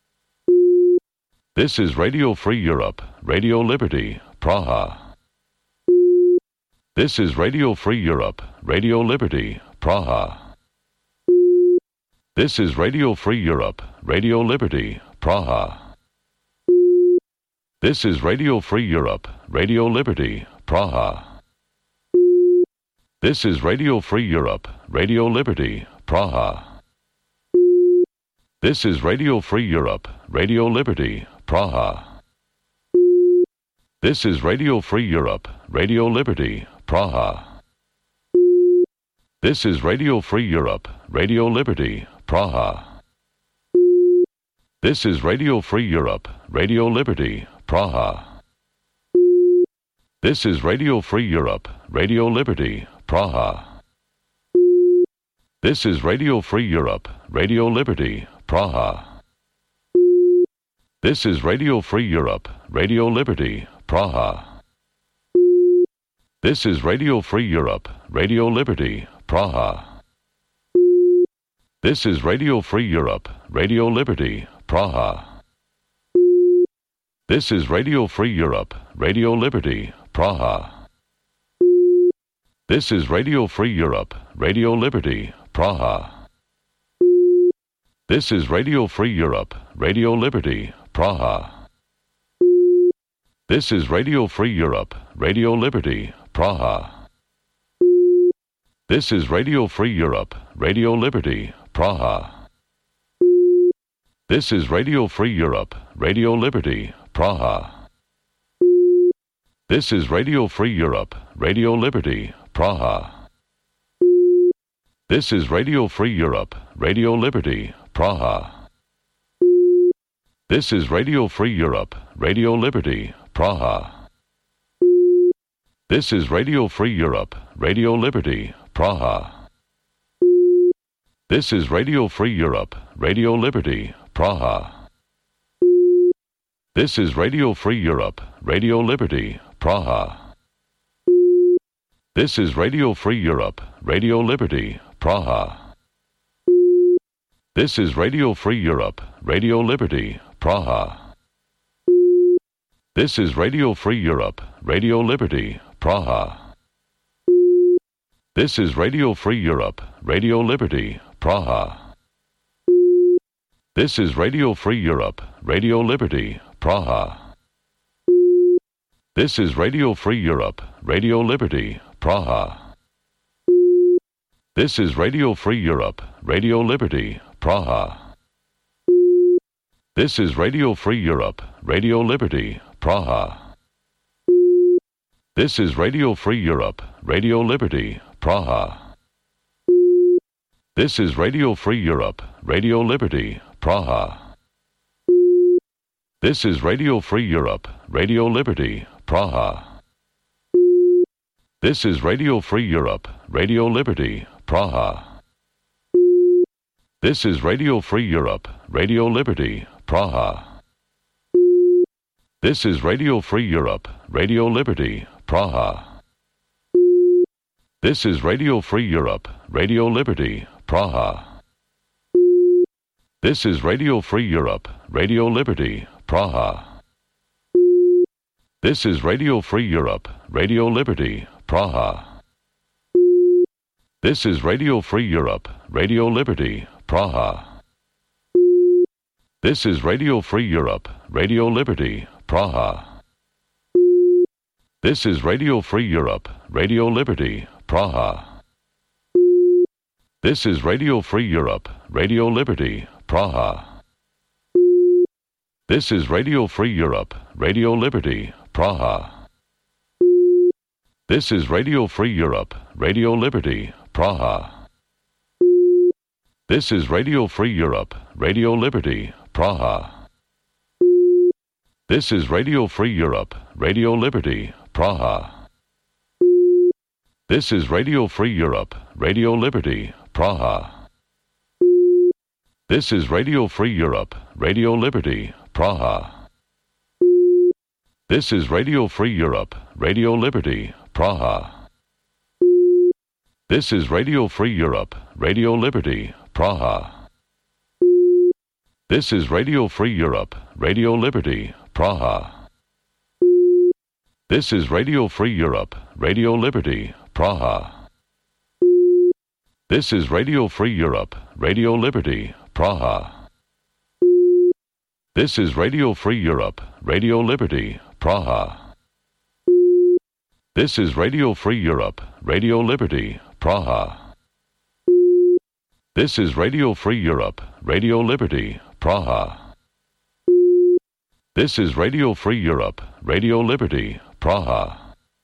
This is Radio Free Europe, Radio Liberty, Praha. This is Radio Free Europe, Radio Liberty, Praha. This is Radio Free Europe, Radio Liberty, Praha. This is Radio Free Europe, Radio Liberty, Praha. This is Radio Free Europe, Radio Liberty, Praha. This is Radio Free Europe, Radio Liberty, Praha. This is Radio Free Europe, Radio Liberty, Praha. This is Radio Free Europe, Radio Liberty, Praha. This is Radio Free Europe, Radio Liberty, Praha. This is Radio Free Europe, Radio Liberty, Praha. This is Radio Free Europe, Radio Liberty, Praha. This is Radio Free Europe, Radio Liberty, Praha. This is Radio Free Europe, Radio Liberty, Praha. This is Radio Free Europe, Radio Liberty, Praha. This is Radio Free Europe, Radio Liberty, Praha. This is Radio Free Europe, Radio Liberty, Praha. This is Radio Free Europe, Radio Liberty, Praha. This is Radio Free Europe, Radio Liberty, Praha. This is Radio Free Europe, Radio Liberty, Praha. This is Radio Free Europe, Radio Liberty, Praha. This is Radio Free Europe, Radio Liberty, Praha. This is Radio Free Europe, Radio Liberty, Praha. This is Radio Free Europe, Radio Liberty, Praha. This is Radio Free Europe, Radio Liberty, Praha. This is Radio Free Europe, Radio Liberty, Praha. This is Radio Free Europe, Radio Liberty, Praha. This is Radio Free Europe, Radio Liberty, Praha. This is Radio Free Europe, Radio Liberty, Praha. This is Radio Free Europe, Radio Liberty, Praha. This is Radio Free Europe, Radio Liberty, Praha. This is Radio Free Europe, Radio Liberty, Praha. This is Radio Free Europe, Radio Liberty, Praha. This is Radio Free Europe, Radio Liberty, Praha. This is Radio Free Europe, Radio Liberty, Praha. This is Radio Free Europe, Radio Liberty, Praha. This is Radio Free Europe, Radio Liberty, Praha. This is Radio Free Europe, Radio Liberty, Praha. This is Radio Free Europe, Radio Liberty, Praha. This is Radio Free Europe, Radio Liberty, Praha. This is Radio Free Europe, Radio Liberty, Praha. This is Radio Free Europe, Radio Liberty, Praha. This is Radio Free Europe, Radio Liberty, Praha. This is Radio Free Europe, Radio Liberty, Praha. This is Radio Free Europe, Radio Liberty, Praha. This is Radio Free Europe, Radio Liberty, Praha. This is Radio Free Europe, Radio Liberty, Praha. This is Radio Free Europe, Radio Liberty, Praha. This is Radio Free Europe, Radio Liberty, Praha. This is Radio Free Europe, Radio Liberty, Praha. This is Radio Free Europe, Radio Liberty, Praha. This is Radio Free Europe, Radio Liberty, Praha. This is Radio Free Europe, Radio Liberty, Praha. This is Radio Free Europe, Radio Liberty, Praha. This is Radio Free Europe, Radio Liberty, Praha. This is Radio Free Europe, Radio Liberty, Praha. This is Radio Free Europe, Radio Liberty, Praha. This is Radio Free Europe, Radio Liberty, Praha. This is Radio Free Europe, Radio Liberty, Praha. This is Radio Free Europe, Radio Liberty, Praha. This is Radio Free Europe, Radio Liberty, Praha. This is Radio Free Europe, Radio Liberty, Praha. This is Radio Free Europe, Radio Liberty, Praha.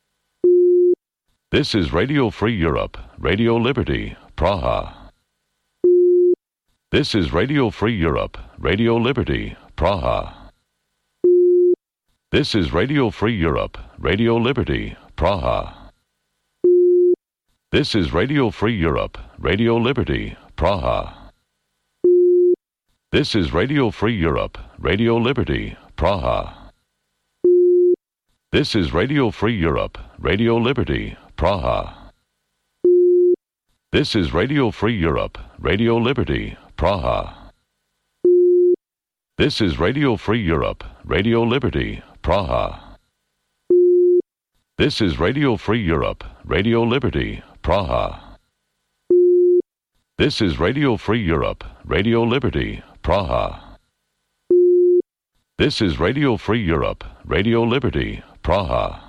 This is Radio Free Europe, Radio Liberty, Praha. This is Radio Free Europe, Radio Liberty, Praha. This is Radio Free Europe, Radio Liberty, Praha. This is Radio Free Europe, Radio Liberty, Praha. This is Radio Free Europe, Radio Liberty, Praha. This is Radio Free Europe, Radio Liberty, Praha. This is Radio Free Europe, Radio Liberty, Praha. This is Radio Free Europe, Radio Liberty, Praha. This is Radio Free Europe, Radio Liberty, Praha. This is Radio Free Europe, Radio Liberty, Praha. This is Radio Free Europe, Radio Liberty, Praha.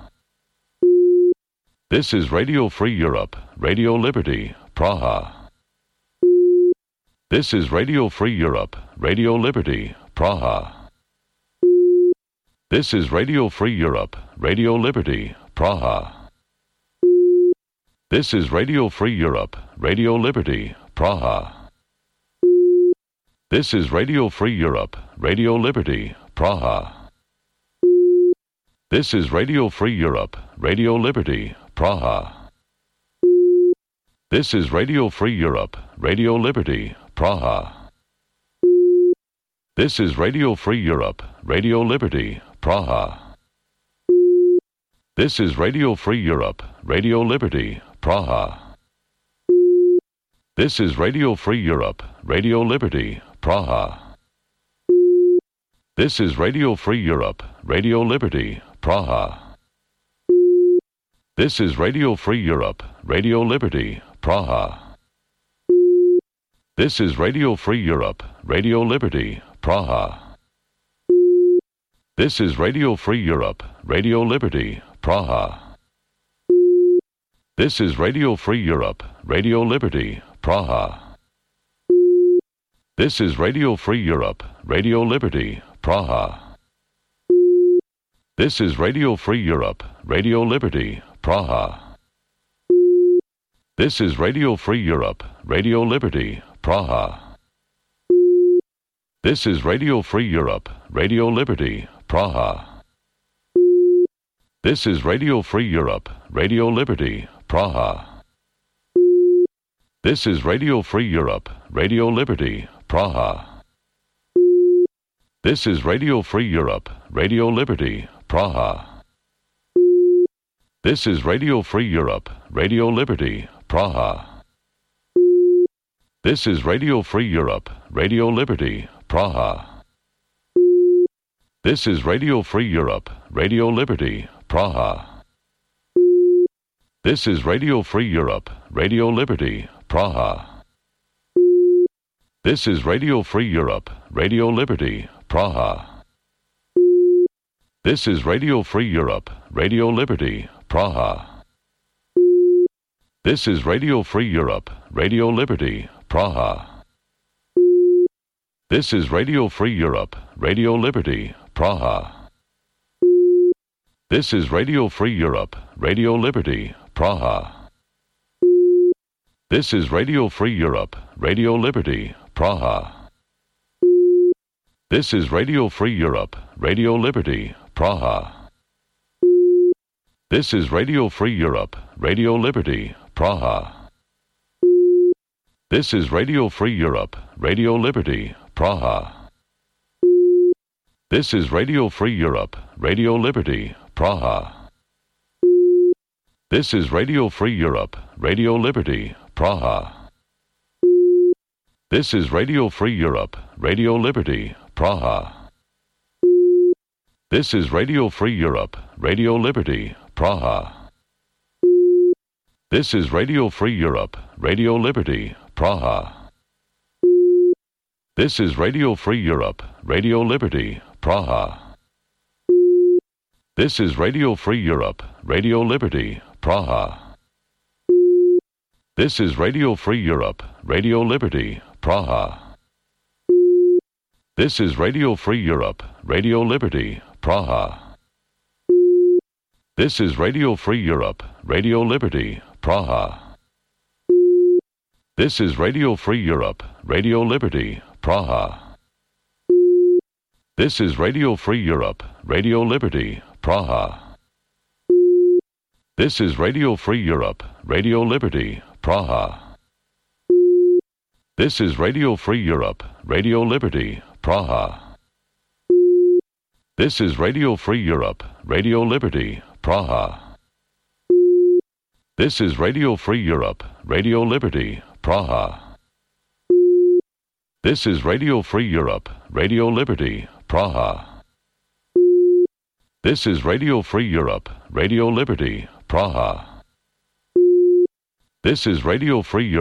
This is Radio Free Europe, Radio Liberty, Praha. This is Radio Free Europe, Radio Liberty, Praha. This is Radio Free Europe, Radio Liberty, Praha. This is Radio Free Europe, Radio Liberty, Praha. This is Radio Free Europe, Radio Liberty, Praha. This is Radio Free Europe, Radio Liberty, Praha. This is Radio Free Europe, Radio Liberty, Praha. This is Radio Free Europe, Radio Liberty, Praha. This is Radio Free Europe, Radio Liberty, Praha. This is Radio Free Europe, Radio Liberty, Praha. This is Radio Free Europe, Radio Liberty, Praha. This is Radio Free Europe, Radio Liberty, Praha. This is Radio Free Europe, Radio Liberty, Praha. This is Radio Free Europe, Radio Liberty, Praha. This is Radio Free Europe, Radio Liberty, Praha. This is Radio Free Europe, Radio Liberty, Praha. This is Radio Free Europe, Radio Liberty, Praha. This is Radio Free Europe, Radio Liberty, Praha. This is Radio Free Europe, Radio Liberty, Praha. This is Radio Free Europe, Radio Liberty, Praha. This is Radio Free Europe, Radio Liberty, Praha. This is Radio Free Europe, Radio Liberty, Praha. This is Radio Free Europe, Radio Liberty, Praha. This is Radio Free Europe, Radio Liberty, Praha. This is Radio Free Europe, Radio Liberty, Praha. This is Radio Free Europe, Radio Liberty, Praha. This is Radio Free Europe, Radio Liberty, Praha. This is Radio Free Europe, Radio Liberty, Praha. This is Radio Free Europe, Radio Liberty, Praha. This is Radio Free Europe, Radio Liberty, Praha. This is Radio Free Europe, Radio Liberty, Praha. This is Radio Free Europe, Radio Liberty, Praha. This is Radio Free Europe, Radio Liberty, Praha. This is Radio Free Europe, Radio Liberty, Praha. This is Radio Free Europe, Radio Liberty, Praha. This is Radio Free Europe, Radio Liberty, Praha. This is Radio Free Europe, Radio Liberty, Praha. This is Radio Free Europe, Radio Liberty, Praha. This is Radio Free Europe, Radio Liberty, Praha. This is Radio Free Europe, Radio Liberty, Praha. This is Radio Free Europe, Radio Liberty, Praha. This is Radio Free Europe, Radio Liberty, Praha. This is Radio Free Europe, Radio Liberty, Praha. This is Radio Free Europe, Radio Liberty, Praha. This is Radio Free Europe, Radio Liberty, Praha. This is Radio Free Europe, Radio Liberty, Praha. This is Radio Free Europe, Radio Liberty, Praha. This is Radio Free Europe, Radio Liberty, Praha. This is Radio Free Europe, Radio Liberty, Praha. This is Radio Free Europe, Radio Liberty, Praha. This is Radio Free Europe, Radio Liberty, Praha. This is Radio Free Europe, Radio Liberty, Praha. This is Radio Free Europe, Radio Liberty, Praha. This is Radio Free Europe.